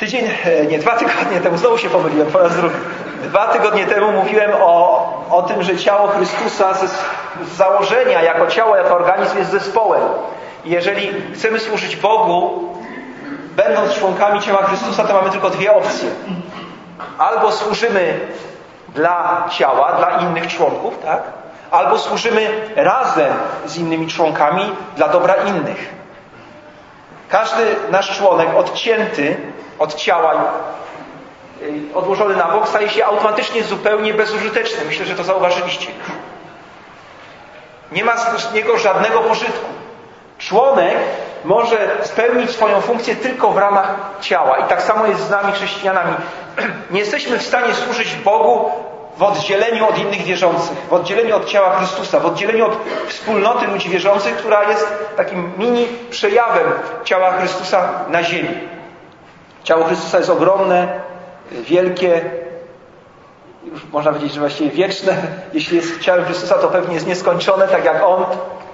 2 tygodnie temu, znowu się pomyliłem po raz drugi. 2 tygodnie temu mówiłem o tym, że ciało Chrystusa z założenia jako ciało, jako organizm jest zespołem. I jeżeli chcemy służyć Bogu, będąc członkami ciała Chrystusa, to mamy tylko 2 opcje. Albo służymy dla ciała, dla innych członków, tak? Albo służymy razem z innymi członkami dla dobra innych. Każdy nasz członek odcięty od ciała, odłożony na bok, staje się automatycznie zupełnie bezużyteczny. Myślę, że to zauważyliście już. Nie ma z niego żadnego pożytku. Członek może spełnić swoją funkcję tylko w ramach ciała. I tak samo jest z nami, chrześcijanami. Nie jesteśmy w stanie służyć Bogu w oddzieleniu od innych wierzących, w oddzieleniu od ciała Chrystusa, w oddzieleniu od wspólnoty ludzi wierzących, która jest takim mini przejawem ciała Chrystusa na ziemi. Ciało Chrystusa jest ogromne, wielkie, już można powiedzieć, że właściwie wieczne. Jeśli jest ciałem Chrystusa, to pewnie jest nieskończone, tak jak On.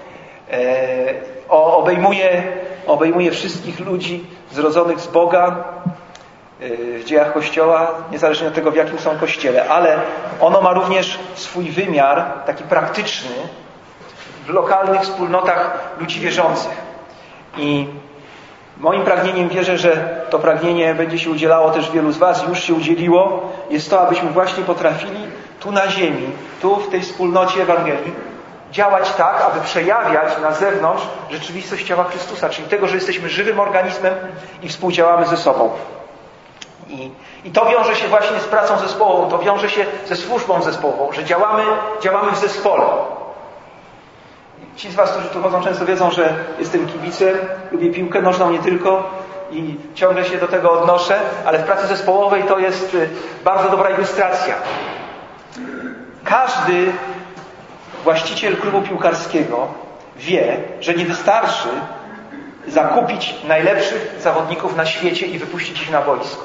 Obejmuje wszystkich ludzi zrodzonych z Boga w dziejach Kościoła, niezależnie od tego, w jakim są kościele, ale ono ma również swój wymiar, taki praktyczny, w lokalnych wspólnotach ludzi wierzących. I moim pragnieniem, wierzę, że to pragnienie będzie się udzielało też wielu z Was, już się udzieliło, jest to, abyśmy właśnie potrafili tu na ziemi, tu w tej wspólnocie Ewangelii, działać tak, aby przejawiać na zewnątrz rzeczywistość ciała Chrystusa, czyli tego, że jesteśmy żywym organizmem i współdziałamy ze sobą. I to wiąże się właśnie z pracą zespołową, to wiąże się ze służbą zespołową, że działamy w zespole. Ci z Was, którzy tu chodzą, często wiedzą, że jestem kibicem, lubię piłkę nożną nie tylko i ciągle się do tego odnoszę, ale w pracy zespołowej to jest bardzo dobra ilustracja. Każdy właściciel klubu piłkarskiego wie, że nie wystarczy zakupić najlepszych zawodników na świecie i wypuścić ich na boisko.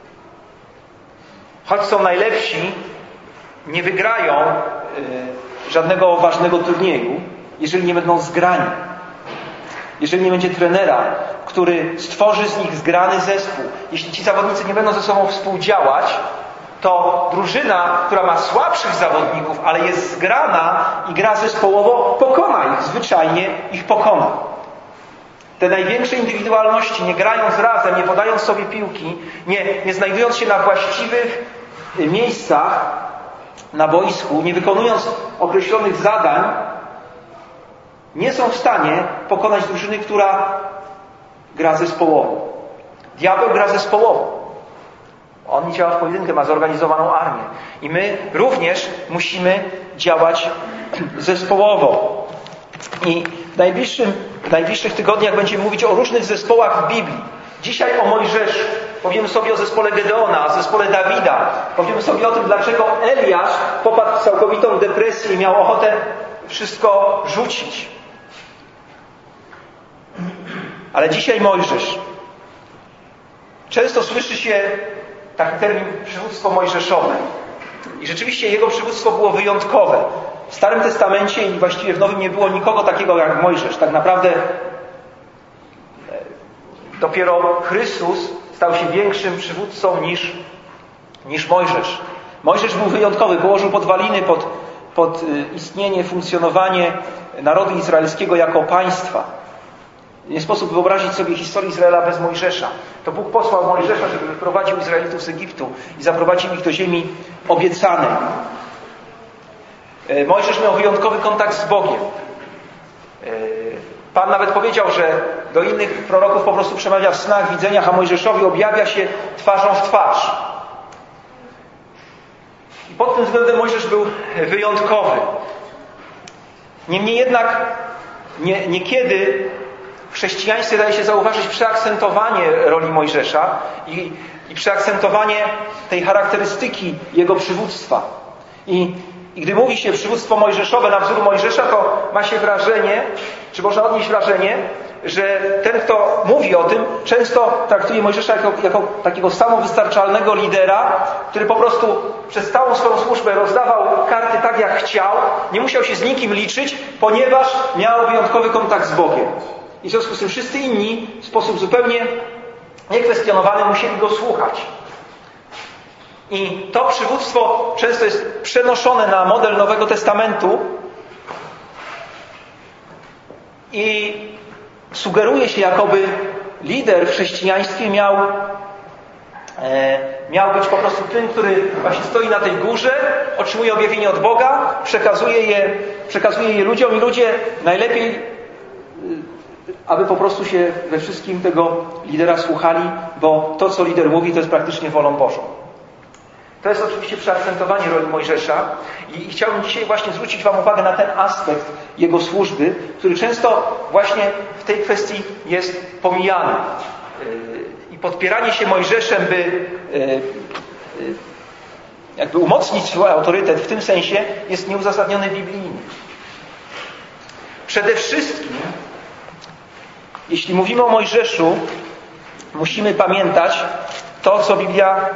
Choć są najlepsi, nie wygrają żadnego ważnego turnieju, jeżeli nie będą zgrani. Jeżeli nie będzie trenera, który stworzy z nich zgrany zespół. Jeśli ci zawodnicy nie będą ze sobą współdziałać, to drużyna, która ma słabszych zawodników, ale jest zgrana i gra zespołowo, pokona ich, zwyczajnie ich pokona. Te największe indywidualności, nie grając razem, nie podając sobie piłki, nie znajdując się na właściwych miejscach na boisku, nie wykonując określonych zadań, nie są w stanie pokonać drużyny, która gra zespołowo. Diabeł gra zespołowo. On nie działa w pojedynkę, ma zorganizowaną armię. I my również musimy działać zespołowo. I w najbliższych tygodniach będziemy mówić o różnych zespołach w Biblii. Dzisiaj o Mojżeszu. Powiemy sobie o zespole Gedeona, o zespole Dawida. Powiemy sobie o tym, dlaczego Eliasz popadł w całkowitą depresję i miał ochotę wszystko rzucić. Ale dzisiaj Mojżesz. Często słyszy się taki termin przywództwo mojżeszowe. I rzeczywiście jego przywództwo było wyjątkowe. W Starym Testamencie i właściwie w Nowym nie było nikogo takiego jak Mojżesz. Tak naprawdę dopiero Chrystus stał się większym przywódcą niż Mojżesz. Mojżesz był wyjątkowy, położył podwaliny pod istnienie, funkcjonowanie narodu izraelskiego jako państwa. Nie sposób wyobrazić sobie historii Izraela bez Mojżesza. To Bóg posłał Mojżesza, żeby wyprowadził Izraelitów z Egiptu i zaprowadził ich do ziemi obiecanej. Mojżesz miał wyjątkowy kontakt z Bogiem. Pan nawet powiedział, że do innych proroków po prostu przemawia w snach, widzeniach, a Mojżeszowi objawia się twarzą w twarz. I pod tym względem Mojżesz był wyjątkowy. Niemniej jednak niekiedy w chrześcijaństwie daje się zauważyć przeakcentowanie roli Mojżesza i przeakcentowanie tej charakterystyki jego przywództwa. I gdy mówi się przywództwo mojżeszowe na wzór Mojżesza, to ma się wrażenie, czy można odnieść wrażenie, że ten, kto mówi o tym, często traktuje Mojżesza jako takiego samowystarczalnego lidera, który po prostu przez całą swoją służbę rozdawał karty tak, jak chciał, nie musiał się z nikim liczyć, ponieważ miał wyjątkowy kontakt z Bogiem. I w związku z tym wszyscy inni w sposób zupełnie niekwestionowany, musieli go słuchać. I to przywództwo często jest przenoszone na model Nowego Testamentu i sugeruje się, jakoby lider w chrześcijaństwie miał być po prostu tym, który właśnie stoi na tej górze, otrzymuje objawienie od Boga, przekazuje je ludziom i ludzie najlepiej, aby po prostu się we wszystkim tego lidera słuchali, bo to, co lider mówi, to jest praktycznie wolą Bożą. To jest oczywiście przeakcentowanie roli Mojżesza i chciałbym dzisiaj właśnie zwrócić Wam uwagę na ten aspekt jego służby, który często właśnie w tej kwestii jest pomijany. I podpieranie się Mojżeszem, by jakby umocnić swój autorytet w tym sensie, jest nieuzasadnione biblijnie. Przede wszystkim, jeśli mówimy o Mojżeszu, musimy pamiętać to, co Biblia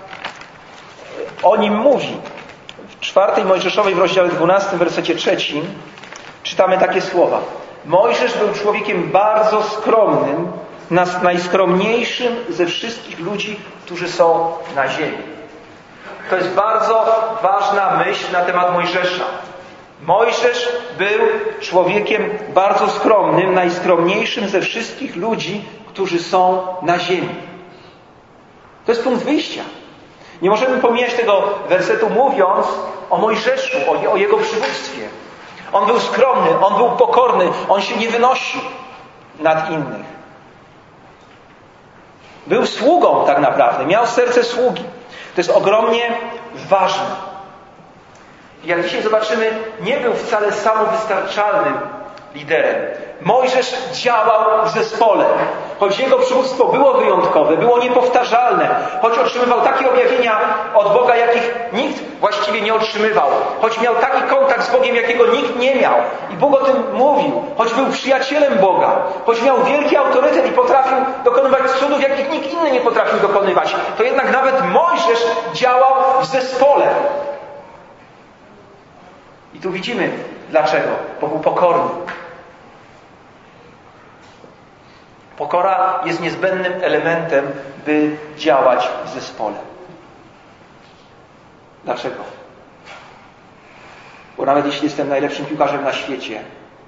o nim mówi. W 4 Mojżeszowej w rozdziale 12, wersecie 3 czytamy takie słowa. Mojżesz był człowiekiem bardzo skromnym, najskromniejszym ze wszystkich ludzi, którzy są na ziemi. To jest bardzo ważna myśl na temat Mojżesza. Mojżesz był człowiekiem bardzo skromnym, najskromniejszym ze wszystkich ludzi, którzy są na ziemi. To jest punkt wyjścia. Nie możemy pomijać tego wersetu, mówiąc o Mojżeszu, o jego przywództwie. On był skromny, on był pokorny, on się nie wynosił nad innych. Był sługą tak naprawdę, miał serce sługi. To jest ogromnie ważne. I jak dzisiaj zobaczymy, nie był wcale samowystarczalnym liderem. Mojżesz działał w zespole. Choć jego przywództwo było wyjątkowe, było niepowtarzalne, choć otrzymywał takie objawienia od Boga, jakich nikt właściwie nie otrzymywał, choć miał taki kontakt z Bogiem, jakiego nikt nie miał i Bóg o tym mówił, choć był przyjacielem Boga, choć miał wielki autorytet i potrafił dokonywać cudów, jakich nikt inny nie potrafił dokonywać, to jednak nawet Mojżesz działał w zespole. I tu widzimy dlaczego, bo był pokorny. Pokora jest niezbędnym elementem, by działać w zespole. Dlaczego? Bo nawet jeśli jestem najlepszym piłkarzem na świecie,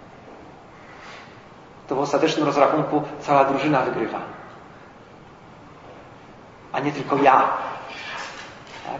to w ostatecznym rozrachunku cała drużyna wygrywa. A nie tylko ja. Tak?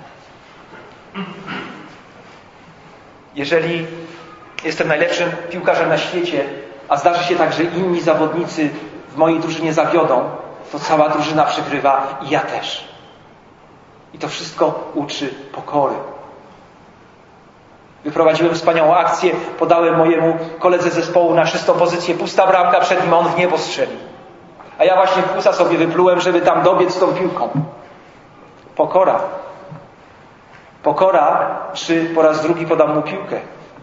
Jeżeli jestem najlepszym piłkarzem na świecie, a zdarzy się tak, że inni zawodnicy w mojej drużynie zawiodą, to cała drużyna przegrywa i ja też. I to wszystko uczy pokory. Wyprowadziłem wspaniałą akcję, podałem mojemu koledze zespołu na czystą pozycję, pusta bramka przed nim, on w niebo strzelił. A ja właśnie płuca sobie wyplułem, żeby tam dobiec z tą piłką. Pokora. Pokora, czy po raz drugi podam mu piłkę.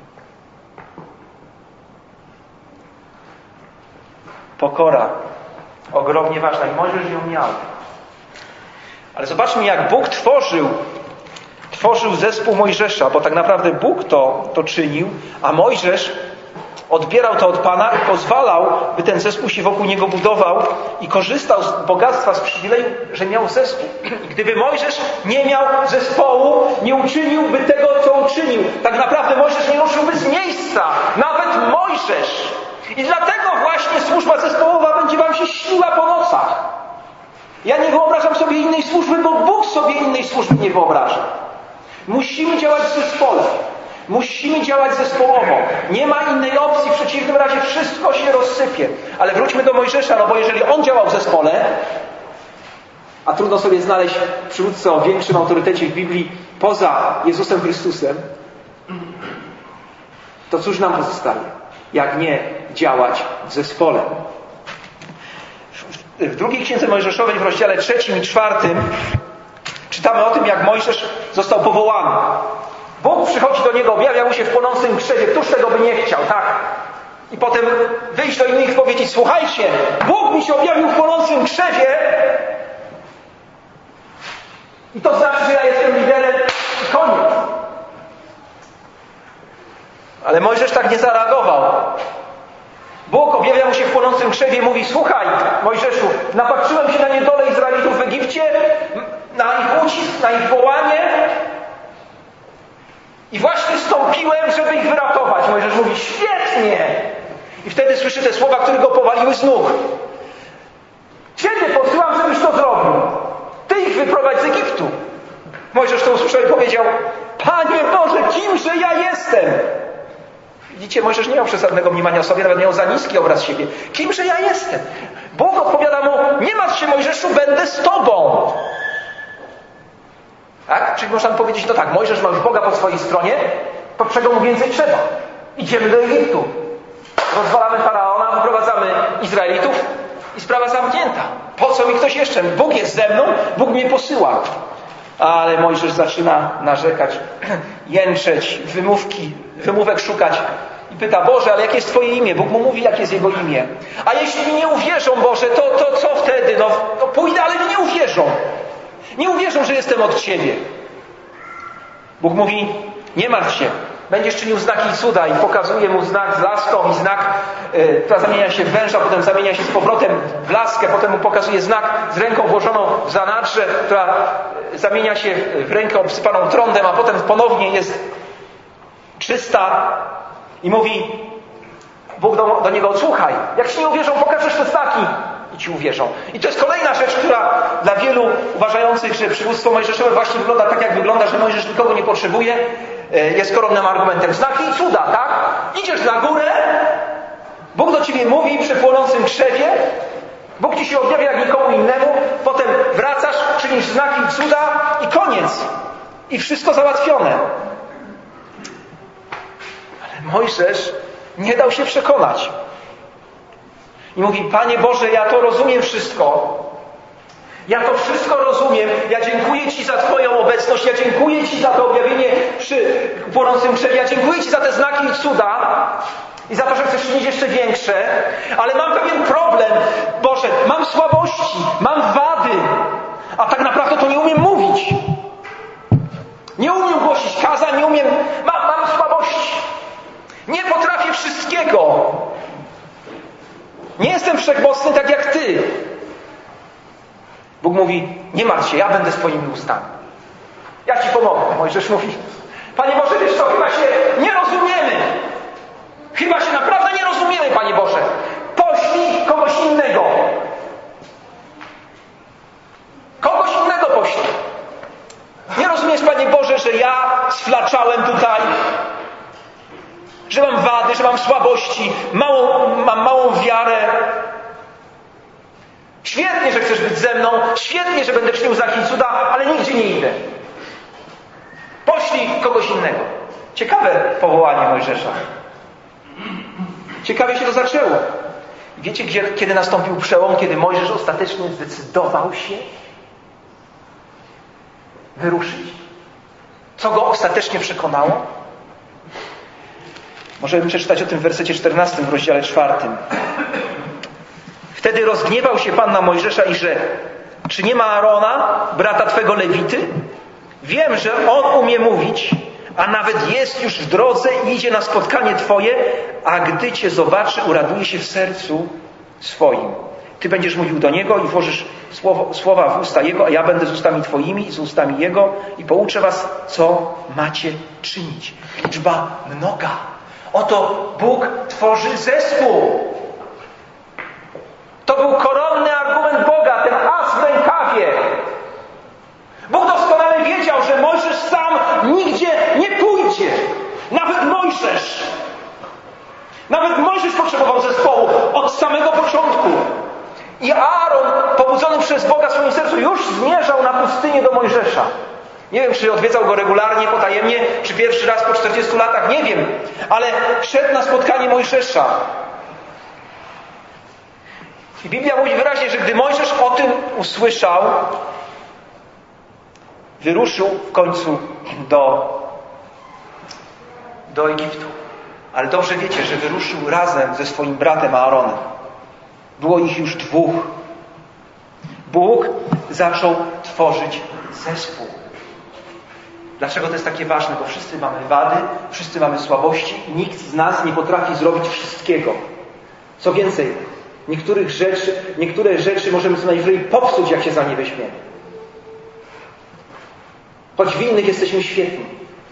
Pokora. Ogromnie ważna. I Mojżesz ją miał. Ale zobaczmy, jak Bóg tworzył zespół Mojżesza, bo tak naprawdę Bóg to czynił, a Mojżesz odbierał to od Pana i pozwalał, by ten zespół się wokół niego budował i korzystał z bogactwa, z przywileju, że miał zespół. I gdyby Mojżesz nie miał zespołu, nie uczyniłby tego, co uczynił. Tak naprawdę Mojżesz nie ruszyłby z miejsca. Nawet Mojżesz. I dlatego właśnie służba zespołowa będzie wam się śniła po nocach. Ja nie wyobrażam sobie innej służby, bo Bóg sobie innej służby nie wyobraża. Musimy działać w zespole. Musimy działać zespołowo. Nie ma innej opcji, w przeciwnym razie wszystko się rozsypie. Ale wróćmy do Mojżesza, no bo jeżeli on działał w zespole, a trudno sobie znaleźć przywódcę o większym autorytecie w Biblii poza Jezusem Chrystusem, to cóż nam pozostaje, jak nie działać w zespole. W drugiej księdze Mojżeszowej w rozdziale 3 i 4 czytamy o tym, jak Mojżesz został powołany. Bóg przychodzi do niego, objawia mu się w płonącym krzewie, któż tego by nie chciał, tak? I potem wyjść do innych i powiedzieć, słuchajcie, Bóg mi się objawił w płonącym krzewie i to znaczy, że ja jestem liderem i koniec. Ale Mojżesz tak nie zareagował. Bóg objawia mu się w płonącym krzewie, mówi: słuchaj, Mojżeszu, napatrzyłem się na niedolę Izraelitów w Egipcie, na ich ucisk, na ich wołanie i właśnie stąpiłem, żeby ich wyratować. Mojżesz mówi: świetnie! I wtedy słyszy te słowa, które go powaliły z nóg. Ciebie posyłam, żebyś to zrobił. Ty ich wyprowadź z Egiptu. Mojżesz to usłyszał i powiedział: Panie Boże, kimże ja jestem? Widzicie, Mojżesz nie miał przesadnego mniemania o sobie, nawet miał za niski obraz siebie. Kimże ja jestem? Bóg odpowiada mu: nie martw się, Mojżeszu, będę z tobą. Tak? Czyli można powiedzieć, no tak, Mojżesz ma już Boga po swojej stronie, to czego mu więcej trzeba? Idziemy do Egiptu. Rozwalamy Faraona, wyprowadzamy Izraelitów i sprawa zamknięta. Po co mi ktoś jeszcze? Bóg jest ze mną, Bóg mnie posyła. Ale Mojżesz zaczyna narzekać, jęczeć, wymówek szukać i pyta: Boże, ale jakie jest Twoje imię? Bóg mu mówi, jakie jest Jego imię. A jeśli mi nie uwierzą, Boże, to co wtedy? No pójdę, ale mi nie uwierzą. Nie uwierzą, że jestem od Ciebie. Bóg mówi: nie martw się, będziesz czynił znaki i cuda, i pokazuje mu znak z laską i znak, która zamienia się w węża, potem zamienia się z powrotem w laskę, potem mu pokazuje znak z ręką włożoną w zanadrze, która zamienia się w rękę obsypaną trądem, a potem ponownie jest czysta i mówi Bóg do niego: słuchaj, jak ci nie uwierzą, pokażesz te znaki i ci uwierzą. I to jest kolejna rzecz, która dla wielu uważających, że przywództwo mojżeszowe właśnie wygląda tak, jak wygląda, że Mojżesz nikogo nie potrzebuje, jest koronnym argumentem. Znaki i cuda, tak? Idziesz na górę, Bóg do ciebie mówi przy płonącym krzewie, Bóg ci się objawia jak nikomu innemu, potem wracasz, czynisz znaki i cuda i koniec. I wszystko załatwione. Ale Mojżesz nie dał się przekonać. I mówi: Panie Boże, ja to rozumiem wszystko. Ja to wszystko rozumiem. Ja dziękuję Ci za Twoją obecność. Ja dziękuję Ci za to objawienie przy płonącym krzewie. Ja dziękuję Ci za te znaki i cuda. I za to, że chcesz czynić jeszcze większe. Ale mam pewien problem. Boże, mam słabości. Mam wady. A tak naprawdę to nie umiem mówić. Nie umiem głosić kazań. Nie umiem... Mam słabości. Nie potrafię wszystkiego. Nie jestem wszechmocny tak jak Ty. Bóg mówi: nie martw się, ja będę z Twoimi ustami. Ja Ci pomogę. Mojżesz mówi: Panie Boże, wiesz co, chyba się nie rozumiemy. Chyba się naprawdę nie rozumiemy, Panie Boże. Poślij kogoś innego. Kogoś innego poślij. Nie rozumiesz, Panie Boże, że ja sflaczałem tutaj, że mam wady, że mam słabości, mam małą wiarę. Świetnie, że chcesz być ze mną, świetnie, że będę czynił znaki i cuda, ale nigdzie nie idę. Poślij kogoś innego. Ciekawe powołanie Mojżesza. Ciekawie się to zaczęło. Wiecie, kiedy nastąpił przełom, kiedy Mojżesz ostatecznie zdecydował się wyruszyć? Co go ostatecznie przekonało? Możemy przeczytać o tym w wersecie 14 w rozdziale 4. Wtedy rozgniewał się Pan na Mojżesza i rzekł: czy nie ma Aarona, brata Twego Lewity? Wiem, że on umie mówić, a nawet jest już w drodze i idzie na spotkanie Twoje, a gdy Cię zobaczy, uraduje się w sercu swoim. Ty będziesz mówił do niego i włożysz słowa w usta jego, a ja będę z ustami Twoimi i z ustami jego i pouczę was, co macie czynić. Liczba mnoga. Oto Bóg tworzy zespół. To był koronny argument Boga, ten as w rękawie. Bóg doskonale wiedział, że Mojżesz sam nigdzie nie pójdzie. Nawet Mojżesz. Nawet Mojżesz potrzebował zespołu od samego początku. I Aaron, pobudzony przez Boga w swoim sercu, już zmierzał na pustynię do Mojżesza. Nie wiem, czy odwiedzał go regularnie, potajemnie, czy pierwszy raz po 40 latach, nie wiem. Ale szedł na spotkanie Mojżesza. I Biblia mówi wyraźnie, że gdy Mojżesz o tym usłyszał, wyruszył w końcu do Egiptu. Ale dobrze wiecie, że wyruszył razem ze swoim bratem Aaronem. Było ich już dwóch. Bóg zaczął tworzyć zespół. Dlaczego to jest takie ważne? Bo wszyscy mamy wady, wszyscy mamy słabości i nikt z nas nie potrafi zrobić wszystkiego. Co więcej, niektóre rzeczy możemy co najwyżej popsuć, jak się za nie weźmiemy. Choć w innych jesteśmy świetni.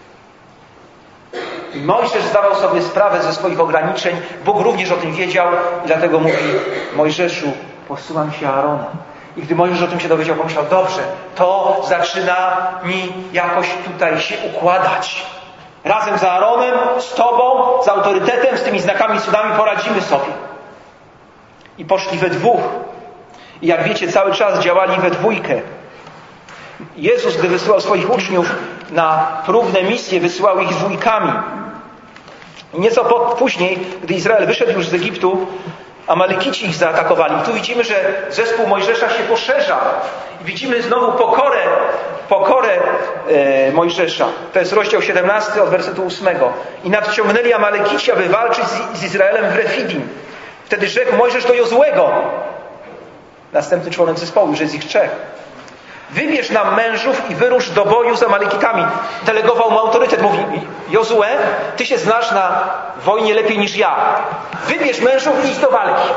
I Mojżesz zdawał sobie sprawę ze swoich ograniczeń. Bóg również o tym wiedział i dlatego mówi: Mojżeszu, posyłam się Aarona. I gdy Mojżesz o tym się dowiedział, pomyślał: dobrze, to zaczyna mi jakoś tutaj się układać. Razem z Aaronem, z Tobą, z autorytetem, z tymi znakami, cudami poradzimy sobie. I poszli we dwóch. I jak wiecie, cały czas działali we dwójkę. Jezus, gdy wysyłał swoich uczniów na próbne misje, wysyłał ich dwójkami. I nieco później, gdy Izrael wyszedł już z Egiptu, Amalekici ich zaatakowali. I tu widzimy, że zespół Mojżesza się poszerza. I widzimy znowu pokorę Mojżesza. To jest rozdział 17 od wersetu 8. I nadciągnęli Amalekici, aby walczyć z Izraelem w Refidim. Wtedy rzekł Mojżesz do Jozłego, następny członek zespołu, już jest ich 3. Wybierz nam mężów i wyrusz do boju z Amalekitami. Delegował mu autorytet. Mówi: Jozue, ty się znasz na wojnie lepiej niż ja. Wybierz mężów i idź do walki.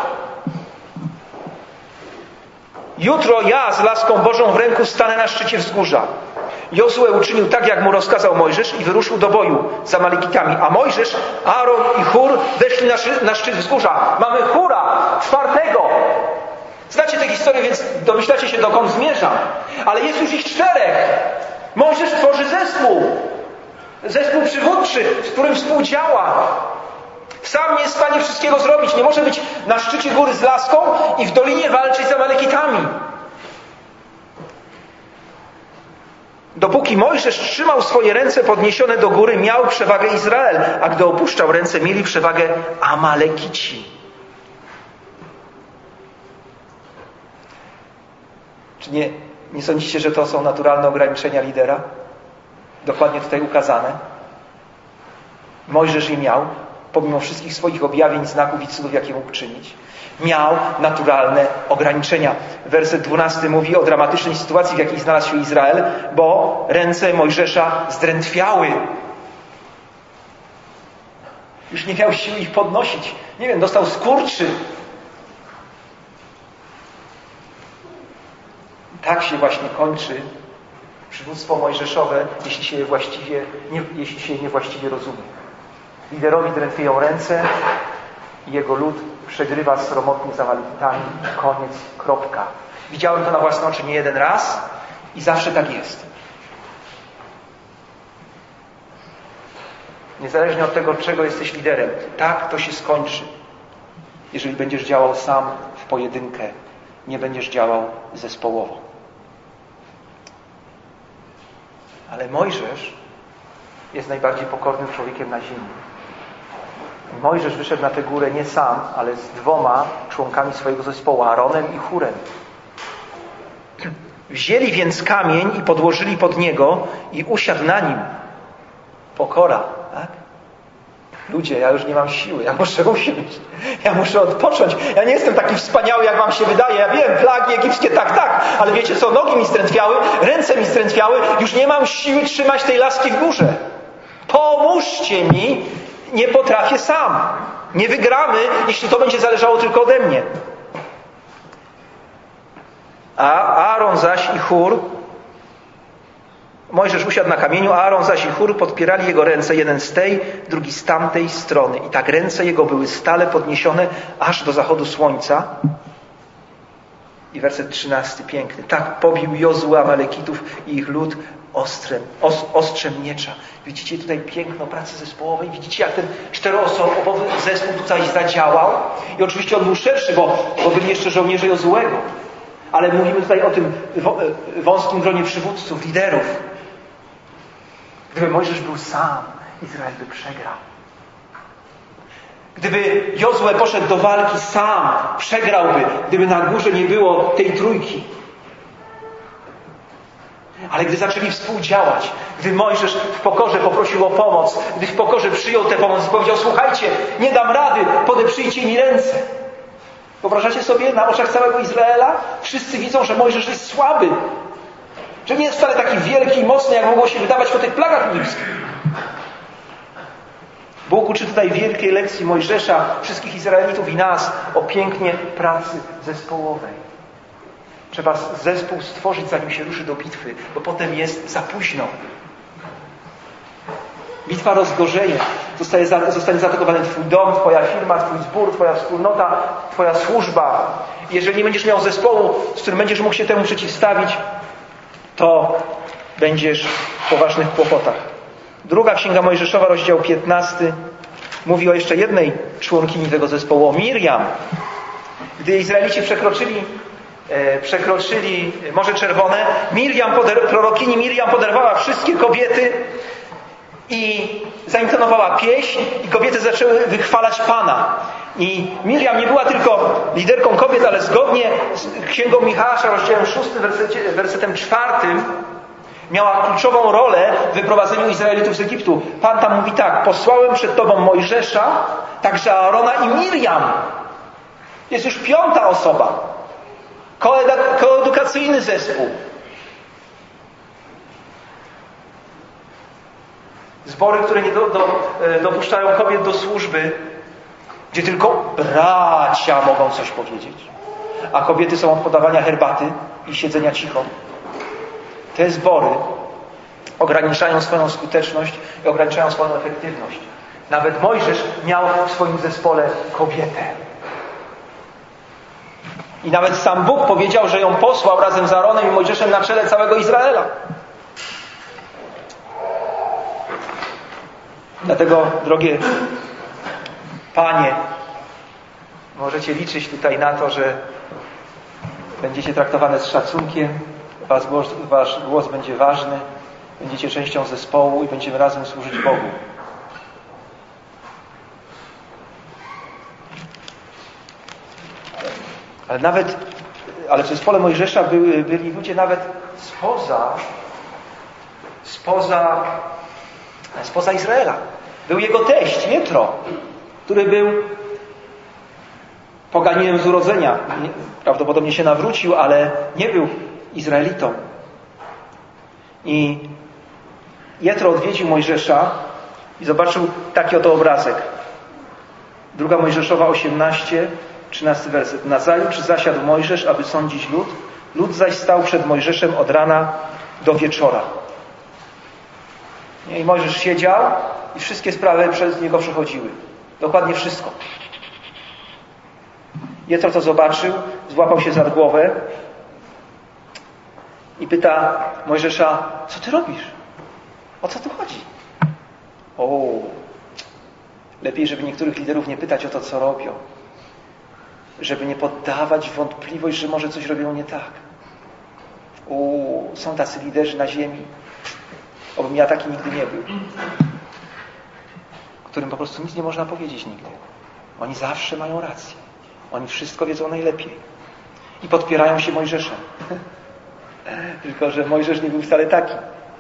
Jutro ja z laską Bożą w ręku stanę na szczycie wzgórza. Jozue uczynił tak, jak mu rozkazał Mojżesz i wyruszył do boju z Amalekitami. A Mojżesz, Aaron i Hur weszli na szczyt wzgórza. Mamy Hura, 4. Znacie tę historię, więc domyślacie się, dokąd zmierzam. Ale jest już ich 4. Mojżesz tworzy zespół przywódczy, z którym współdziała. Sam nie jest w stanie wszystkiego zrobić. Nie może być na szczycie góry z laską i w dolinie walczyć z Amalekitami. Dopóki Mojżesz trzymał swoje ręce podniesione do góry, miał przewagę Izrael, a gdy opuszczał ręce, mieli przewagę Amalekici. Czy nie sądzicie, że to są naturalne ograniczenia lidera? Dokładnie tutaj ukazane. Mojżesz je miał, pomimo wszystkich swoich objawień, znaków i cudów, jakie mógł czynić. Miał naturalne ograniczenia. Werset 12 mówi o dramatycznej sytuacji, w jakiej znalazł się Izrael, bo ręce Mojżesza zdrętwiały. Już nie miał siły ich podnosić. Nie wiem, dostał skurczy. Tak się właśnie kończy przywództwo mojżeszowe, jeśli się je niewłaściwie rozumie. Liderowi drętwieją ręce i jego lud przegrywa sromotnie z Amalekitami. Koniec, kropka. Widziałem to na własne oczy nie jeden raz i zawsze tak jest. Niezależnie od tego, czego jesteś liderem, tak to się skończy. Jeżeli będziesz działał sam w pojedynkę, nie będziesz działał zespołowo. Ale Mojżesz jest najbardziej pokornym człowiekiem na ziemi. Mojżesz wyszedł na tę górę nie sam, ale z 2 członkami swojego zespołu, Aaronem i Hurem. Wzięli więc kamień i podłożyli pod niego i usiadł na nim. Pokora, tak? Ludzie, ja już nie mam siły, ja muszę usiąść, ja muszę odpocząć. Ja nie jestem taki wspaniały, jak wam się wydaje. Ja wiem, plagi egipskie, tak, ale wiecie co, nogi mi strętwiały, ręce mi strętwiały, już nie mam siły trzymać tej laski w górze. Pomóżcie mi, nie potrafię sam. Nie wygramy, jeśli to będzie zależało tylko ode mnie. A Aaron zaś i Hur, Mojżesz usiadł na kamieniu, a Aaron zaś i Hur podpierali jego ręce, jeden z tej, drugi z tamtej strony. I tak ręce jego były stale podniesione aż do zachodu słońca. I werset 13, piękny. Tak pobił Jozue Amalekitów i ich lud ostrzem miecza. Widzicie tutaj piękno pracy zespołowej? Widzicie, jak ten 4-osobowy zespół tutaj zadziałał? I oczywiście on był szerszy, bo byli jeszcze żołnierze Jozuego. Ale mówimy tutaj o tym wąskim gronie przywódców, liderów. Gdyby Mojżesz był sam, Izrael by przegrał. Gdyby Jozue poszedł do walki sam, przegrałby, gdyby na górze nie było tej trójki. Ale gdy zaczęli współdziałać, gdy Mojżesz w pokorze poprosił o pomoc, gdy w pokorze przyjął tę pomoc i powiedział: słuchajcie, nie dam rady, podeprzyjcie mi ręce. Wyobrażacie sobie, na oczach całego Izraela wszyscy widzą, że Mojżesz jest słaby, że nie jest wcale taki wielki i mocny, jak mogło się wydawać po tych plagach egipskich. Bóg uczy tutaj wielkiej lekcji Mojżesza, wszystkich Izraelitów i nas o pięknie pracy zespołowej. Trzeba zespół stworzyć, zanim się ruszy do bitwy, bo potem jest za późno. Bitwa rozgorzeje. Zostanie zaatakowany Twój dom, Twoja firma, Twój zbór, Twoja wspólnota, Twoja służba. Jeżeli nie będziesz miał zespołu, z którym będziesz mógł się temu przeciwstawić, to będziesz w poważnych kłopotach. Druga Księga Mojżeszowa, rozdział 15, mówi o jeszcze jednej członkini tego zespołu, o Mirjam. Gdy Izraelici przekroczyli Morze Czerwone, prorokini Mirjam poderwała wszystkie kobiety i zaintonowała pieśń i kobiety zaczęły wychwalać Pana. I Mirjam nie była tylko liderką kobiet, ale zgodnie z Księgą Michała, rozdziałem 6, wersetem 4, miała kluczową rolę w wyprowadzeniu Izraelitów z Egiptu. Pan tam mówi tak: posłałem przed Tobą Mojżesza, także Aarona i Mirjam. Jest już 5. osoba. Koedukacyjny zespół. Zbory, które nie dopuszczają kobiet do służby, gdzie tylko bracia mogą coś powiedzieć, a kobiety są od podawania herbaty i siedzenia cicho. Te zbory ograniczają swoją skuteczność i ograniczają swoją efektywność. Nawet Mojżesz miał w swoim zespole kobietę. I nawet sam Bóg powiedział, że ją posłał razem z Aaronem i Mojżeszem na czele całego Izraela. Dlatego, drogie panie, możecie liczyć tutaj na to, że będziecie traktowane z szacunkiem, wasz głos będzie ważny, będziecie częścią zespołu i będziemy razem służyć Bogu. Ale w zespole Mojżesza byli ludzie nawet spoza Izraela. Był jego teść, Jetro, który był poganinem z urodzenia. Prawdopodobnie się nawrócił, ale nie był Izraelitą. I Jetro odwiedził Mojżesza i zobaczył taki oto obrazek. 2 Mojżeszowa 18, 13 werset. Nazajutrz zasiadł Mojżesz, aby sądzić lud. Lud zaś stał przed Mojżeszem od rana do wieczora. I Mojżesz siedział i wszystkie sprawy przez niego przechodziły. Dokładnie wszystko. Jetro to zobaczył, złapał się za głowę i pyta Mojżesza: co ty robisz? O co tu chodzi? Lepiej, żeby niektórych liderów nie pytać o to, co robią. Żeby nie poddawać wątpliwość, że może coś robią nie tak. Są tacy liderzy na ziemi. Obym ja taki nigdy nie był. Którym po prostu nic nie można powiedzieć nigdy. Oni zawsze mają rację. Oni wszystko wiedzą najlepiej. I podpierają się Mojżeszem. Tylko że Mojżesz nie był wcale taki.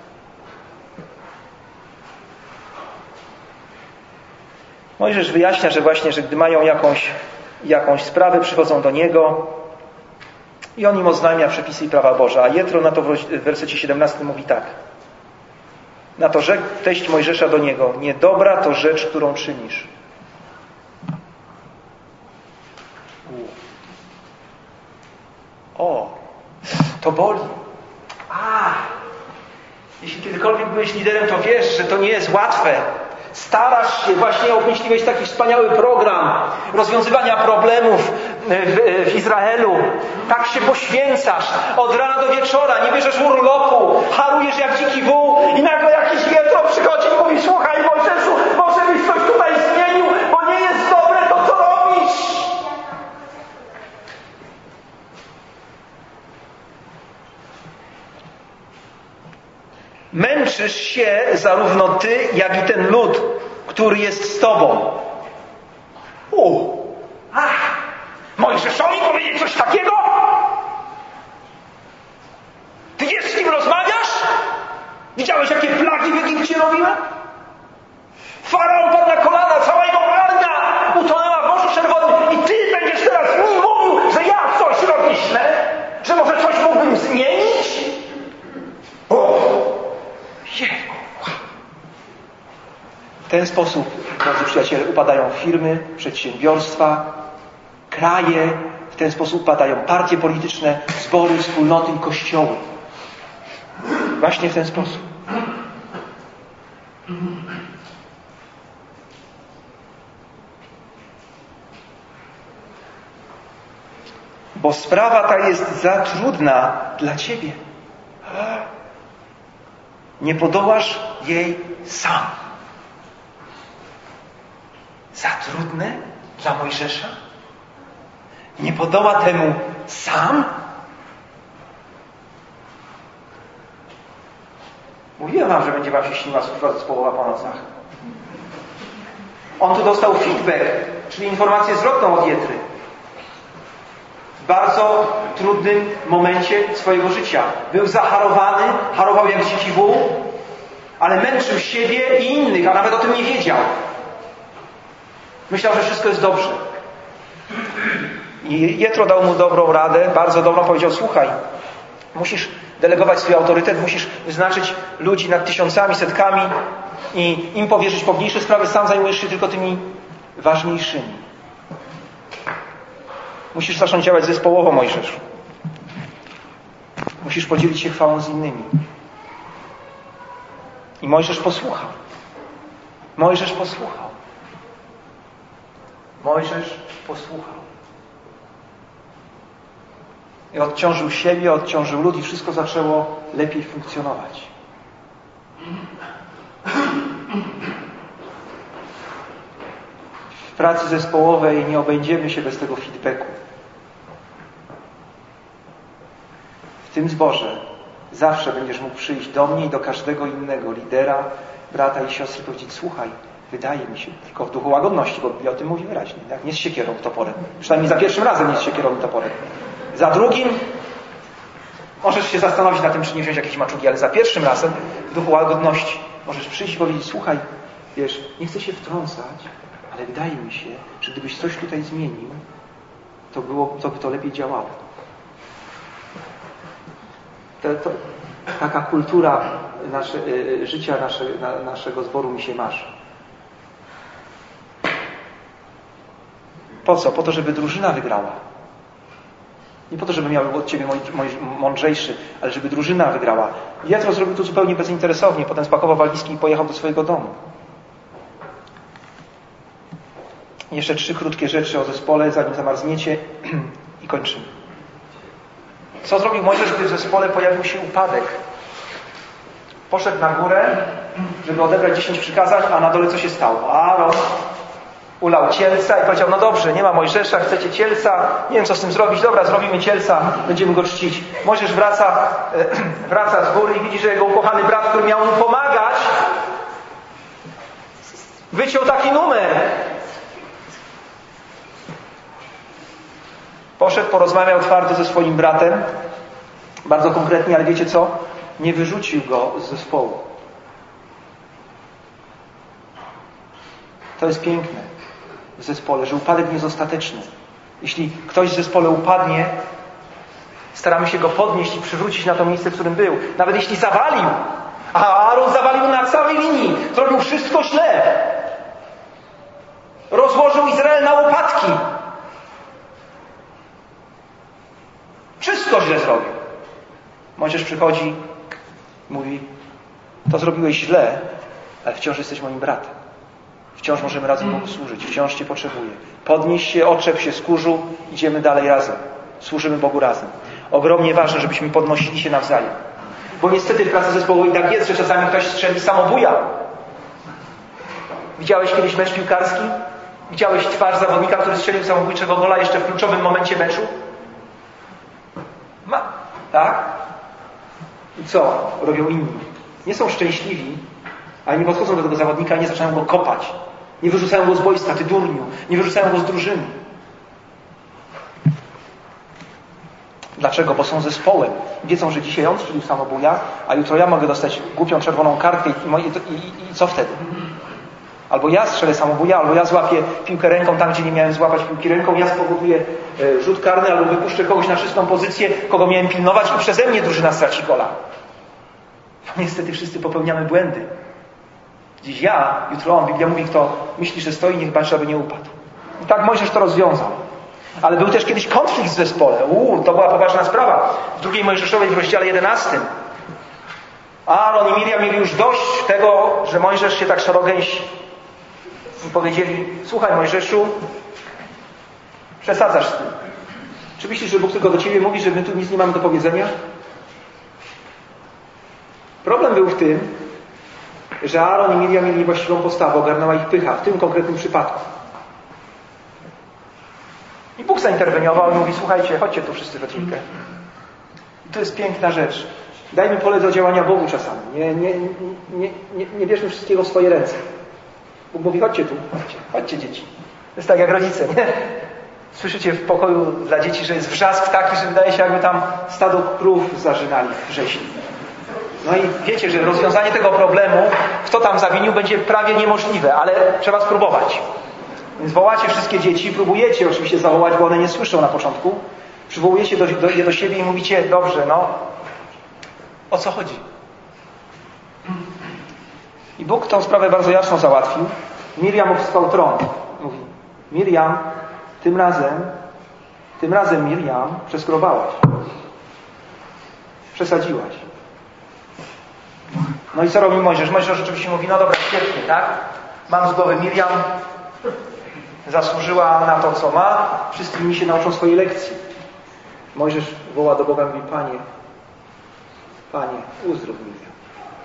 Mojżesz wyjaśnia, że gdy mają jakąś sprawę, przychodzą do niego i on im oznajmia przepisy i prawa Boże. A Jetro na to w wersecie 17 mówi tak. Na to rzekł teść Mojżesza do niego: niedobra to rzecz, którą czynisz. To boli. Jeśli kiedykolwiek byłeś liderem, to wiesz, że to nie jest łatwe. Starasz się, właśnie obmyśliłeś taki wspaniały program rozwiązywania problemów w Izraelu. Tak się poświęcasz od rana do wieczora, nie bierzesz urlopu, harujesz jak dziki wół i nagle jakiś Jetro przychodzi i mówi: słuchaj Mojżeszu, może byś coś tutaj zmienił, bo nie jest dobre to, co robisz. Męczysz się zarówno ty, jak i ten lud, który jest z tobą. Mojżeszowi powiedzieć coś takiego? Ty wiesz, z kim rozmawiasz? Widziałeś, jakie plagi w Egipcie robiłem? Faraon padł na kolana, cała jego armia utonęła w Morzu Czerwonym i ty będziesz teraz mi mówił, że ja coś robię źle? Że może coś mógłbym zmienić? W ten sposób drodzy przyjaciele, upadają firmy, przedsiębiorstwa, kraje, w ten sposób upadają partie polityczne, zbory, wspólnoty i kościoły. Właśnie w ten sposób. Bo sprawa ta jest za trudna dla ciebie. Nie podołasz jej sam. Za trudne dla Mojżesza? Nie podoła temu sam? Mówiłem wam, że będzie wam się śniła służba zespołowa po nocach. On tu dostał feedback, czyli informację zwrotną od Jetry. W bardzo trudnym momencie swojego życia. Był zacharowany, harował jak dziki wół, ale męczył siebie i innych, a nawet o tym nie wiedział. Myślał, że wszystko jest dobrze. I Jetro dał mu dobrą radę, bardzo dobrą, powiedział: słuchaj, musisz delegować swój autorytet, musisz wyznaczyć ludzi nad tysiącami, setkami i im powierzyć pomniejsze sprawy, sam zajmujesz się tylko tymi ważniejszymi. Musisz zacząć działać zespołowo, Mojżeszu. Musisz podzielić się chwałą z innymi. I Mojżesz posłuchał. Mojżesz posłuchał. Mojżesz posłuchał. I odciążył siebie, odciążył lud i wszystko zaczęło lepiej funkcjonować. W pracy zespołowej nie obędziemy się bez tego feedbacku. W tym zborze zawsze będziesz mógł przyjść do mnie i do każdego innego lidera, brata i siostry, powiedzieć: słuchaj, wydaje mi się, tylko w duchu łagodności, bo Biblia o tym mówi wyraźnie, tak? Nie z siekierą i toporem. Przynajmniej za pierwszym razem nie z siekierą i toporem. Za drugim możesz się zastanowić nad tym, czy nie wziąć jakiejś maczugi, ale za pierwszym razem w duchu łagodności możesz przyjść i powiedzieć: słuchaj, wiesz, nie chcę się wtrącać, ale wydaje mi się, że gdybyś coś tutaj zmienił, to by to lepiej działało. Taka kultura życia naszego zboru mi się marzy. Po co? Po to, żeby drużyna wygrała. Nie po to, żeby miał od ciebie mądrzejszy, ale żeby drużyna wygrała. Jetro zrobił to zupełnie bezinteresownie. Potem spakował walizki i pojechał do swojego domu. Jeszcze 3 krótkie rzeczy o zespole, zanim zamarzniecie i kończymy. Co zrobił Mojżesz, gdy w zespole pojawił się upadek? Poszedł na górę, żeby odebrać 10 przykazań, a na dole co się stało? Aaron ulał cielca i powiedział: no dobrze, nie ma Mojżesza, chcecie cielca, nie wiem co z tym zrobić, dobra, zrobimy cielca, będziemy go czcić. Mojżesz wraca z góry i widzi, że jego ukochany brat, który miał mu pomagać, wyciął taki numer. Poszedł, porozmawiał twardo ze swoim bratem, bardzo konkretnie, ale wiecie co? Nie wyrzucił go z zespołu. To jest piękne w zespole, że upadek nie jest ostateczny. Jeśli ktoś w zespole upadnie, staramy się go podnieść i przywrócić na to miejsce, w którym był. Nawet jeśli zawalił, a Aaron zawalił na całej linii, zrobił wszystko źle. Rozłożył Izrael na łopatki. Wszystko źle zrobił. Mojżesz przychodzi, mówi: to zrobiłeś źle, ale wciąż jesteś moim bratem. Wciąż możemy razem Bogu służyć. Wciąż Cię potrzebuję. Podnieś się, oczep się z kurzu, idziemy dalej razem. Służymy Bogu razem. Ogromnie ważne, żebyśmy podnosili się nawzajem. Bo niestety w pracy zespołowej tak jest, że czasami ktoś strzeli samobuja. Widziałeś kiedyś mecz piłkarski? Widziałeś twarz zawodnika, który strzelił samobójczego gola jeszcze w kluczowym momencie meczu? Tak? I co robią inni? Nie są szczęśliwi, ale nie podchodzą do tego zawodnika i nie zaczynają go kopać. Nie wyrzucają go z boiska, ty durniu. Nie wyrzucają go z drużyny. Dlaczego? Bo są zespołem. Wiedzą, że dzisiaj on strzelił samobuja, a jutro ja mogę dostać głupią czerwoną kartkę i co wtedy? Albo ja strzelę samobuja, albo ja złapię piłkę ręką tam, gdzie nie miałem złapać piłki ręką, ja spowoduję rzut karny, albo wypuszczę kogoś na czystą pozycję, kogo miałem pilnować i przeze mnie drużyna straci gola. No niestety wszyscy popełniamy błędy. Dziś ja, jutro on. Biblia mówi, kto myśli, że stoi, niech baczy, aby nie upadł. I tak Mojżesz to rozwiązał. Ale był też kiedyś konflikt w zespole. To była poważna sprawa. W 2 Mojżeszowej w rozdziale 11. Aaron i Miriam mieli już dość tego, że Mojżesz się tak szarogęsi. I powiedzieli, słuchaj Mojżeszu, przesadzasz z tym. Czy myślisz, że Bóg tylko do ciebie mówi, że my tu nic nie mamy do powiedzenia? Problem był w tym, że Aaron i Miriam mieli niewłaściwą postawę, ogarnęła ich pycha w tym konkretnym przypadku. I Bóg zainterweniował i mówi, słuchajcie, chodźcie tu wszyscy we trójkę. I to jest piękna rzecz. Dajmy pole do działania Bogu czasami. Nie bierzmy wszystkiego w swoje ręce. Bóg mówi, chodźcie tu, chodźcie dzieci. To jest tak jak rodzice, nie? Słyszycie w pokoju dla dzieci, że jest wrzask taki, że wydaje się, jakby tam stado krów zarzynali wrześni. No i wiecie, że rozwiązanie tego problemu, kto tam zawinił, będzie prawie niemożliwe, ale trzeba spróbować. Więc wołacie wszystkie dzieci, próbujecie oczywiście zawołać, bo one nie słyszą na początku. Przywołujecie je do siebie i mówicie, dobrze, no, o co chodzi? I Bóg tą sprawę bardzo jasno załatwił. Miriam obstał tron. Mówi, Miriam, tym razem Miriam, przeskrobałaś. Przesadziłaś. No i co robi Mojżesz? Mojżesz oczywiście mówi, no dobra, świetnie, tak? Mam z głowy Miriam, zasłużyła na to, co ma, wszyscy inni się nauczą swojej lekcji. Mojżesz woła do Boga i mówi, Panie, uzdrów Miriam.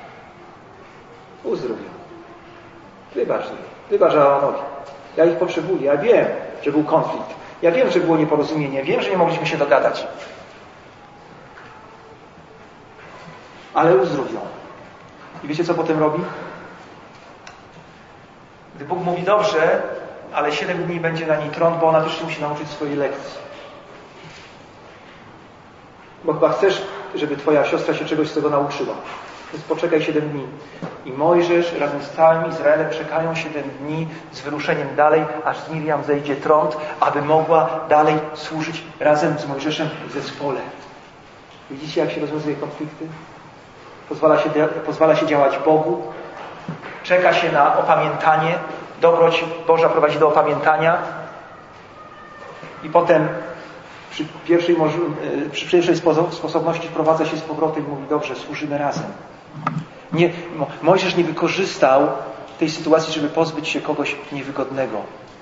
Uzdrów ją. Wybacz Aaronowi. Ja ich potrzebuję. Ja wiem, że był konflikt. Ja wiem, że było nieporozumienie. Wiem, że nie mogliśmy się dogadać. Ale uzdrów ją. I wiecie, co potem robi? Gdy Bóg mówi, dobrze, ale 7 dni będzie na niej tron, bo ona też się musi nauczyć swojej lekcji. Bo chyba chcesz, żeby twoja siostra się czegoś z tego nauczyła. Więc poczekaj 7 dni. I Mojżesz razem z całym Izraelem czekają 7 dni z wyruszeniem dalej, aż z Miriam zejdzie trąd, aby mogła dalej służyć razem z Mojżeszem w zespole. Widzicie, jak się rozwiązuje konflikty? Pozwala się działać Bogu. Czeka się na opamiętanie. Dobroć Boża prowadzi do opamiętania. I potem przy pierwszej sposobności wprowadza się z powrotem i mówi, dobrze, służymy razem. Mojżesz nie wykorzystał tej sytuacji, żeby pozbyć się kogoś niewygodnego.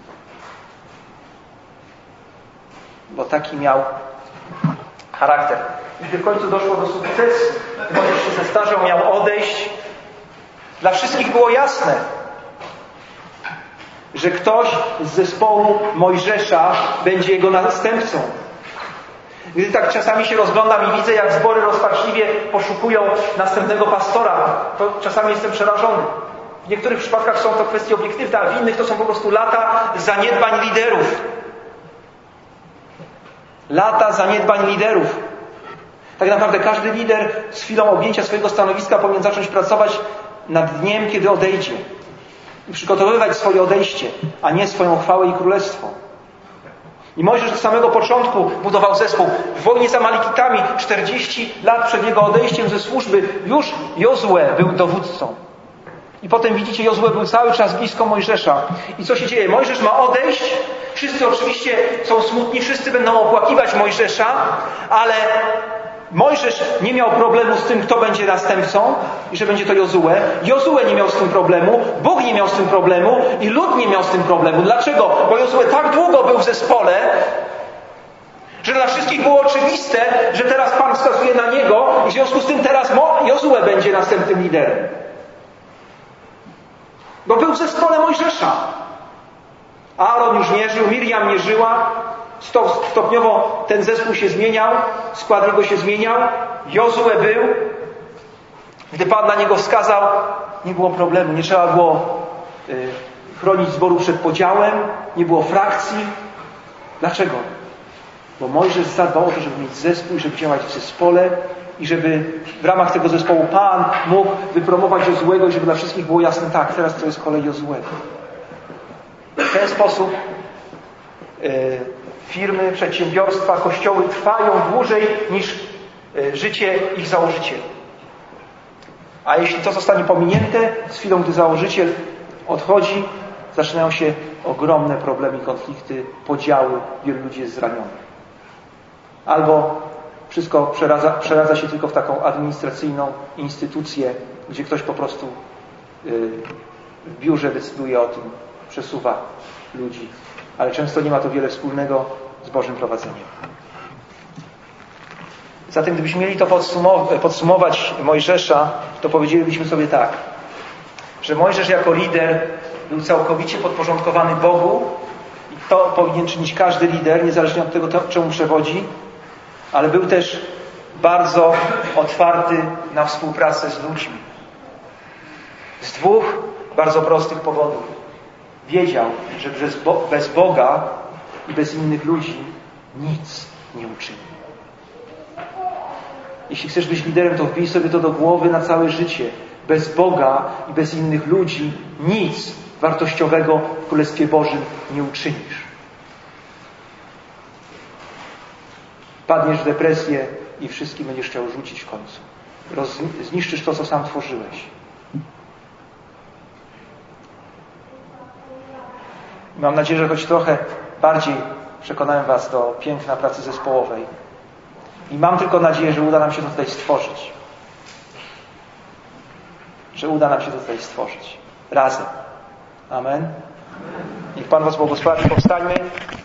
Bo taki miał charakter. I gdy w końcu doszło do sukcesu, Mojżesz się zestarzał, miał odejść. Dla wszystkich było jasne, że ktoś z zespołu Mojżesza będzie jego następcą. Gdy tak czasami się rozglądam i widzę, jak zbory rozpaczliwie poszukują następnego pastora, to czasami jestem przerażony. W niektórych przypadkach są to kwestie obiektywne, a w innych to są po prostu lata zaniedbań liderów. Lata zaniedbań liderów. Tak naprawdę każdy lider z chwilą objęcia swojego stanowiska powinien zacząć pracować nad dniem, kiedy odejdzie. I przygotowywać swoje odejście, a nie swoją chwałę i królestwo. I Mojżesz od samego początku budował zespół. W wojnie z Amalekitami 40 lat przed jego odejściem ze służby już Jozue był dowódcą. I potem widzicie, Jozue był cały czas blisko Mojżesza. I co się dzieje? Mojżesz ma odejść. Wszyscy oczywiście są smutni, wszyscy będą opłakiwać Mojżesza, ale Mojżesz nie miał problemu z tym, kto będzie następcą i że będzie to Jozue. Jozue nie miał z tym problemu, Bóg nie miał z tym problemu i lud nie miał z tym problemu. Dlaczego? Bo Jozue tak długo był w zespole, że dla wszystkich było oczywiste, że teraz Pan wskazuje na niego i w związku z tym teraz Jozue będzie następnym liderem. Bo był w zespole Mojżesza. Aaron już nie żył, Miriam nie żyła. Stopniowo ten zespół się zmieniał, skład jego się zmieniał. Jozue był. Gdy Pan na niego wskazał, nie było problemu. Nie trzeba było chronić zboru przed podziałem, nie było frakcji. Dlaczego? Bo Mojżesz zadbał o to, żeby mieć zespół, żeby działać w zespole i żeby w ramach tego zespołu Pan mógł wypromować Jozuego i żeby dla wszystkich było jasne, tak, teraz to jest kolej Jozuego. W ten sposób firmy, przedsiębiorstwa, kościoły trwają dłużej niż życie ich założycieli. A jeśli to zostanie pominięte, z chwilą, gdy założyciel odchodzi, zaczynają się ogromne problemy, konflikty, podziały, wielu ludzi jest zranionych. Albo wszystko przeradza się tylko w taką administracyjną instytucję, gdzie ktoś po prostu w biurze decyduje o tym, przesuwa ludzi. Ale często nie ma to wiele wspólnego z Bożym prowadzeniem. Zatem gdybyśmy mieli to podsumować Mojżesza, to powiedzielibyśmy sobie tak, że Mojżesz jako lider był całkowicie podporządkowany Bogu i to powinien czynić każdy lider, niezależnie od tego, czemu przewodzi, ale był też bardzo otwarty na współpracę z ludźmi. Z dwóch bardzo prostych powodów. Wiedział, że bez Boga i bez innych ludzi nic nie uczyni. Jeśli chcesz być liderem, to wbij sobie to do głowy na całe życie. Bez Boga i bez innych ludzi nic wartościowego w Królestwie Bożym nie uczynisz. Padniesz w depresję i wszystkim będziesz chciał rzucić w końcu. Zniszczysz to, co sam tworzyłeś. Mam nadzieję, że choć trochę bardziej przekonałem Was do piękna pracy zespołowej. I mam tylko nadzieję, że uda nam się to tutaj stworzyć. Że uda nam się to tutaj stworzyć. Razem. Amen. Niech Pan Was błogosławi. Powstańmy.